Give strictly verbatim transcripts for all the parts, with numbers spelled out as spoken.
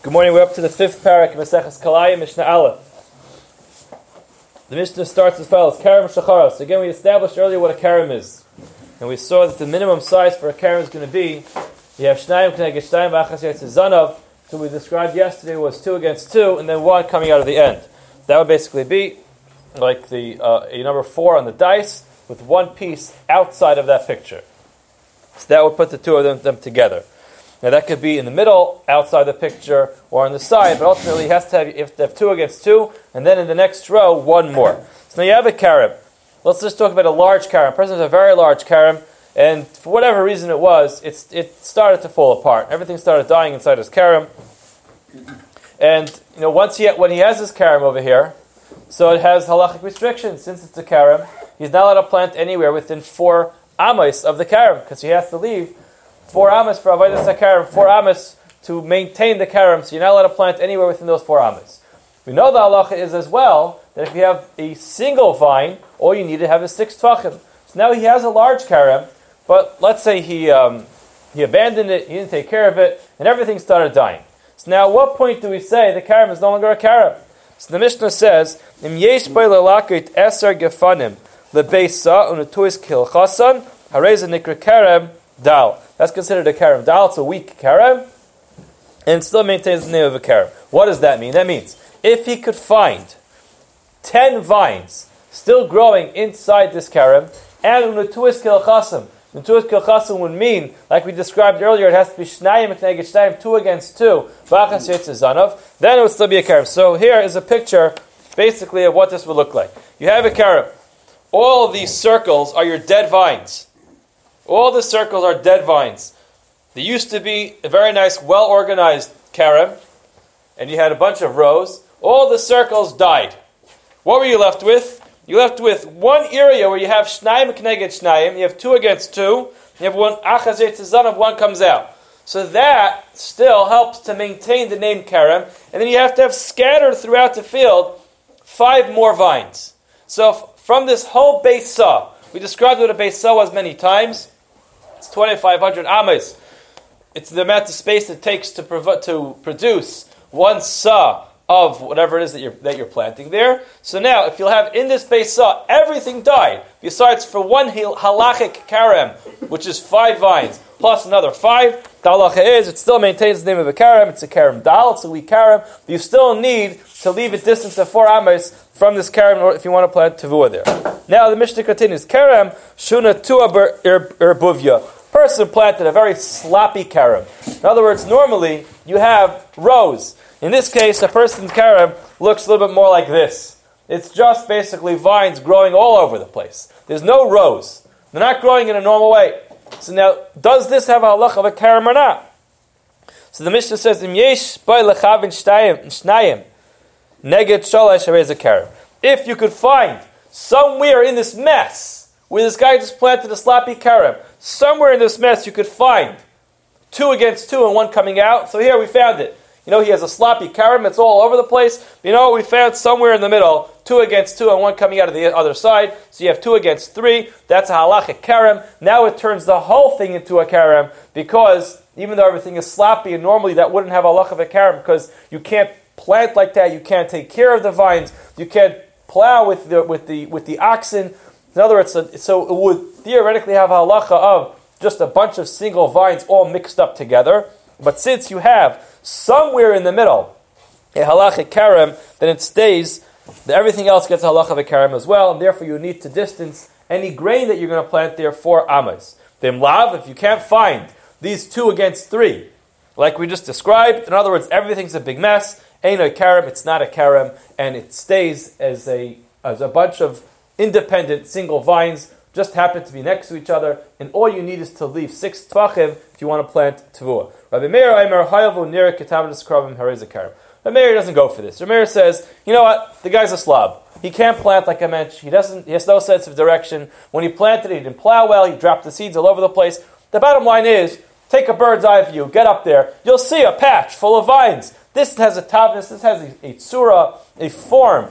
Good morning, we're up to the fifth parak of Maseches Kalayim, Mishnah Aleph. The Mishnah starts as follows, Karam Shacharos. So again, we established earlier what a Karam is. And we saw that the minimum size for a Karam is going to be, you have Shnayim K'neged Shnayim V'achas Yetz Zanav, so we described yesterday was two against two, and then one coming out of the end. That would basically be like the uh, a number four on the dice, with one piece outside of that picture. So that would put the two of them, them together. Now that could be in the middle, outside the picture, or on the side, but ultimately you have to have, you have to have two against two, and then in the next row, one more. So now you have a karam. Let's just talk about a large karam. A person has a very large karam, and for whatever reason it was, it's, it started to fall apart. Everything started dying inside his karam. And you know, once he when he has his karam over here, so it has halachic restrictions. Since it's a karam, he's not allowed to plant anywhere within four amos of the karam, because he has to leave Four amas for avodas hakaram, four amas to maintain the karam, so you're not allowed to plant anywhere within those four amas. We know the halacha is as well that if you have a single vine, all you need to have is six tvachim. So now he has a large karam, but let's say he um, he abandoned it, he didn't take care of it, and everything started dying. So now at what point do we say the karam is no longer a karam? So the Mishnah says, Im yesh bay lelakit eser gefanim lebeisa unetuis kilchasan hareza nikra karam dal. That's considered a karam dal. It's a weak karam, and it still maintains the name of a karam. What does that mean? That means if he could find ten vines still growing inside this karam, and unetuis kilchasim, unetuis kilchasim would mean, like we described earlier, it has to be shnayim k'neged shnayim, two against two, v'achas yetz zanov, then it would still be a karam. So here is a picture, basically, of what this would look like. You have a karam. All of these circles are your dead vines. All the circles are dead vines. There used to be a very nice, well-organized karam, and you had a bunch of rows. All the circles died. What were you left with? You left with one area where you have shnayim k'neged shnayim, you have two against two, you have one achaz yetz zanav, one comes out. So that still helps to maintain the name karam, and then you have to have scattered throughout the field five more vines. So from this whole beisah, we described what a beisah was many times. It's twenty-five hundred amas. It's the amount of space it takes to prov- to produce one sa of whatever it is that you're that you're planting there. So now, if you'll have in this beisah, everything died besides for one halachic karam, which is five vines plus another five. The halacha is it still maintains the name of a karam. It's a karam dal. It's a weak karam. You still need to leave a distance of four amas from this karam if you want to plant tavua there. Now the Mishnah continues. Karam shuna tua erbuvya. Person planted a very sloppy karam. In other words, normally you have rows. In this case, a person's karam looks a little bit more like this. It's just basically vines growing all over the place. There's no rows. They're not growing in a normal way. So now, does this have a halach of a karam or not? So the Mishnah says, Im yesh bay lechavin shnayim neged shalash hareza karam. If you could find somewhere in this mess, where this guy just planted a sloppy karam, somewhere in this mess you could find two against two and one coming out. So here we found it. You know, he has a sloppy karam, it's all over the place. You know, we found somewhere in the middle, two against two and one coming out of the other side. So you have two against three. That's a halachic karam. Now it turns the whole thing into a karam, because even though everything is sloppy, and normally that wouldn't have a halach of a karam, because you can't plant like that, you can't take care of the vines, you can't plow with the with the with the oxen. In other words, so, so it would theoretically have a halacha of just a bunch of single vines all mixed up together. But since you have somewhere in the middle a halachic karam, then it stays, everything else gets a halacha of a karam as well, and therefore you need to distance any grain that you're going to plant there four amas. Bim lav, if you can't find these two against three, like we just described, in other words, everything's a big mess, ain't a karam, it's not a karam, and it stays as a as a bunch of independent single vines, just happen to be next to each other, and all you need is to leave six tvachim if you want to plant tavua. Rabbi Meir Aimer Hayavu Nira Ketavadis Kravim Hareza Karam. Rabbi Meir doesn't go for this. Rabbi Meir says, you know what? The guy's a slob. He can't plant like a mensch. He doesn't. He has no sense of direction. When he planted it, he didn't plow well. He dropped the seeds all over the place. The bottom line is, take a bird's eye view. Get up there. You'll see a patch full of vines. This has a tavnis. This has a, a tzura, a form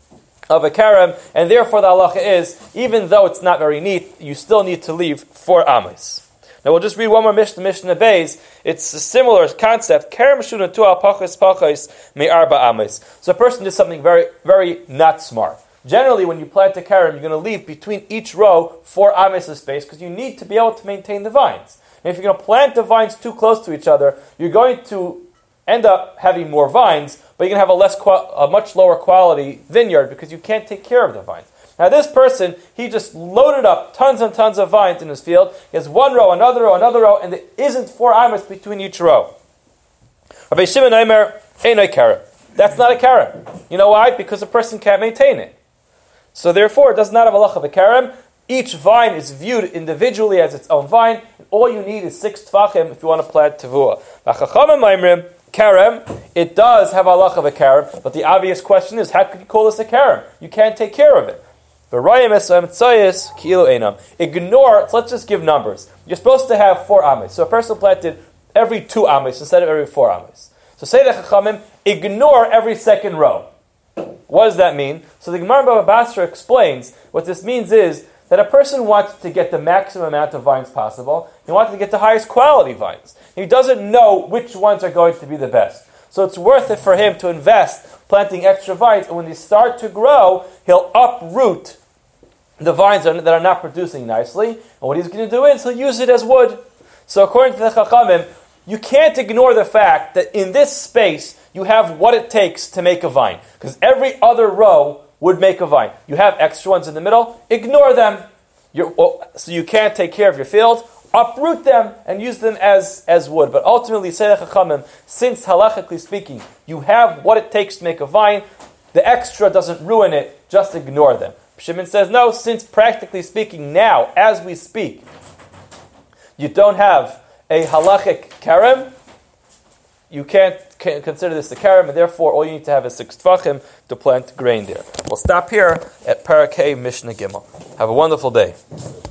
of a karam, and therefore the halacha is, even though it's not very neat, you still need to leave four amas. Now we'll just read one more Mishnah, Mishnah Beis. It's a similar concept. Kerem shuna tu al pachos pachos me arba ames. So a person did something very, very not smart. Generally, when you plant a kerem, you're going to leave between each row four ames of space because you need to be able to maintain the vines. And if you're going to plant the vines too close to each other, you're going to end up having more vines, but you're going to have a less, a much lower quality vineyard because you can't take care of the vines. Now this person, he just loaded up tons and tons of vines in his field. He has one row, another row, another row, and there isn't four amas between each row. Rabbi Shimon Omer, einay kerem. That's not a kerem. You know why? Because a person can't maintain it. So therefore, it does not have a lach of a kerem. Each vine is viewed individually as its own vine. And all you need is six tfachim if you want to plant tevuah. Chachamim oimrim, kerem, it does have a lach of a kerem, but the obvious question is, how could you call this a kerem? You can't take care of it. Ignore, so let's just give numbers. You're supposed to have four ames. So a person planted every two ames instead of every four ames. So say the Chachamim, ignore every second row. What does that mean? So the Gemara Baba Basra explains, what this means is that a person wants to get the maximum amount of vines possible. He wants to get the highest quality vines. He doesn't know which ones are going to be the best. So it's worth it for him to invest planting extra vines, and when they start to grow, he'll uproot the vines that are not producing nicely, and what he's going to do is he'll use it as wood. So according to the Chachamim, you can't ignore the fact that in this space, you have what it takes to make a vine, because every other row would make a vine. You have extra ones in the middle, ignore them. You're, well, so you can't take care of your field, uproot them and use them as, as wood. But ultimately, say the Chachamim, since halachically speaking, you have what it takes to make a vine, the extra doesn't ruin it, just ignore them. Shimon says, no, since practically speaking now, as we speak, you don't have a halachic kerem, you can't consider this a kerem, and therefore all you need to have is six tvachim to plant grain there. We'll stop here at Parakeh Mishnah Gimel. Have a wonderful day.